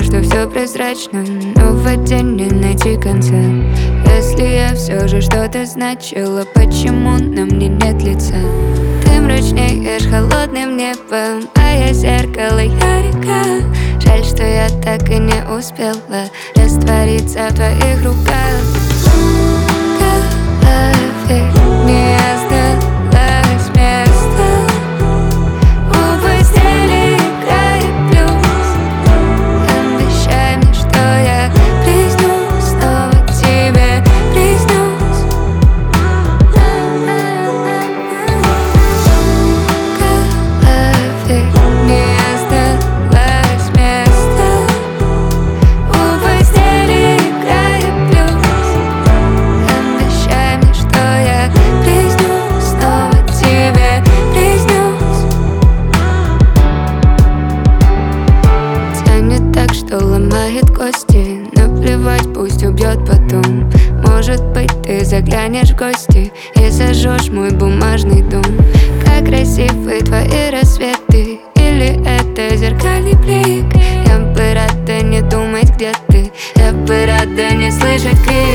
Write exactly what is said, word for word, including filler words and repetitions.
что все прозрачно, но в воде не найти конца. Если я все же что-то значила, почему на мне нет лица? Ты мрачнеешь холодным небом, а я зеркало, я река. Жаль, что я так и не успела раствориться в твоих руках. В голове не осталось места, у постели играет блюз. Обещай мне, что я приснусь, снова тебе приснусь. В голове не осталось места, у постели играет блюз. Обещай мне, что я приснусь, снова тебе приснусь. Тянет так, что ломает кости, наплевать, пусть убьет потом. Может быть, ты заглянешь в гости и зажжешь мой бумажный дом. Как красивы твои рассветы, или это зеркальный блик? Я бы рада не думать, где ты, я бы рада не слышать крик.